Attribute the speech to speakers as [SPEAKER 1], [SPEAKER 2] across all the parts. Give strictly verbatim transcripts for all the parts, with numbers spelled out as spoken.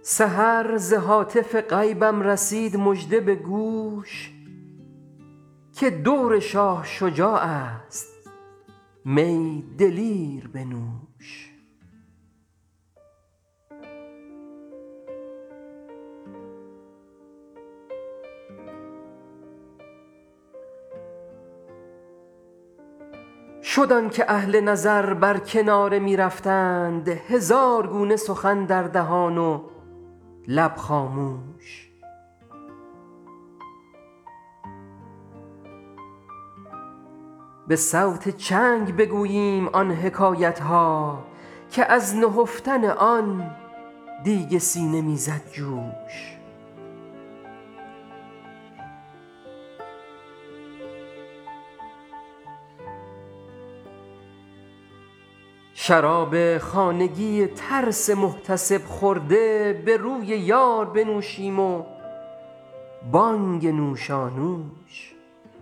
[SPEAKER 1] سحر ز هاتف غیبم رسید مژده به گوش که دور شاه شجاع است می دلیر بنوش. شد آن که اهل نظر بر کناره می رفتند، هزار گونه سخن در دهان و لب خاموش. به صوت چنگ بگوییم آن حکایت ها که از نهفتن آن دیگ سینه می زد جوش. شراب خانگی ترس محتسب خورده به روی یار بنوشیم و بانگ نوشانوش.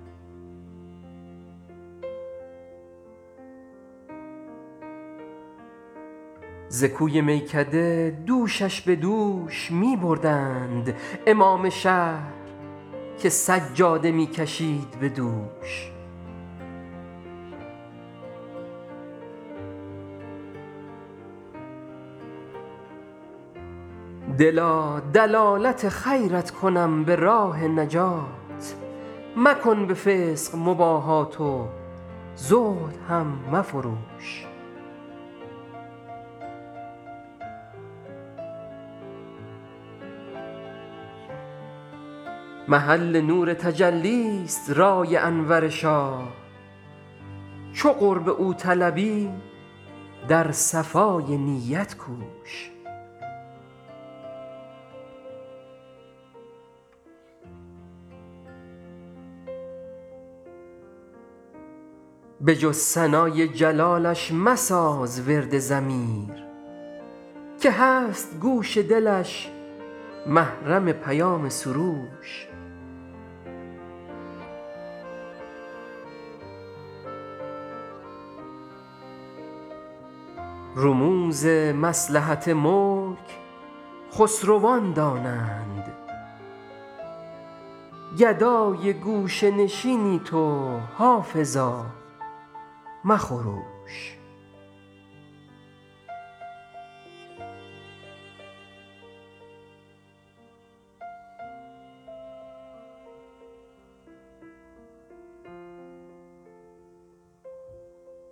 [SPEAKER 1] ز کوی میکده دوشش به دوش می بردند امام شهر که سجاده می کشید به دوش. دلا دلالت خیرت کنم به راه نجات، مکن به فسق مباهات و زهد هم مفروش. محل نور تجلی است رای انور شاه، چو قرب او طلبی در صفای نیت کوش. به جز ثنای جلالش مساز ورد ضمیر که هست گوش دلش محرم پیام سروش. رموز مصلحت ملک خسروان دانند، گدای گوشه نشینی تو حافظا مخروش.